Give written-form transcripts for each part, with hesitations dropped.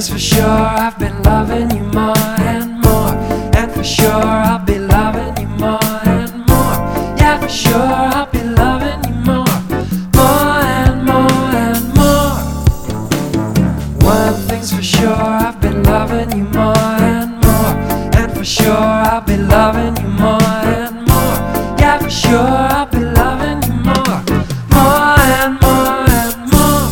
thing's for sure, I've been loving you more and more. And for sure I'll be loving you more and more. Yeah, for sure I'll be loving you more. More and more and more. One thing's for sure, I've been loving you more and more. And for sure I'll be loving you more and more. Yeah, for sure I'll be loving you more. More and more and more.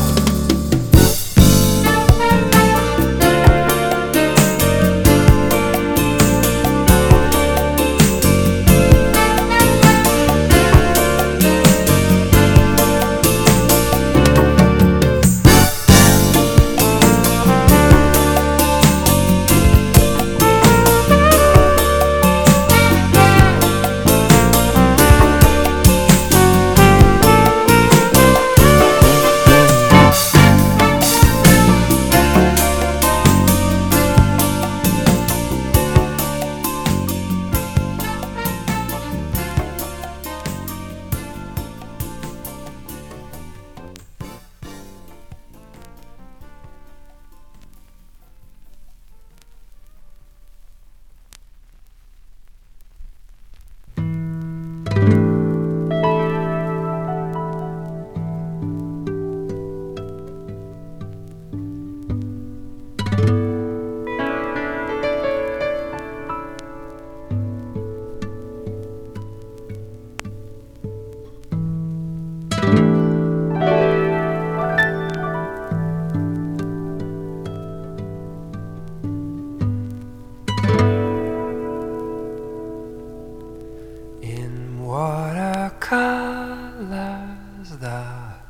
Watercolors, the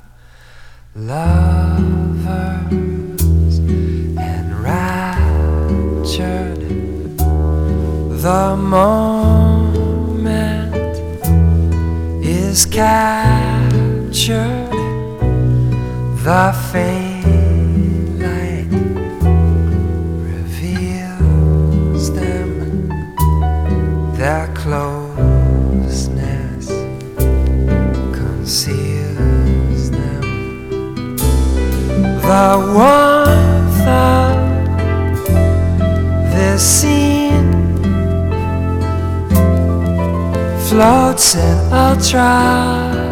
lovers enraptured. The moment is captured. The faint light reveals them, their closeness conceals them. The warmth of this scene floats in ultra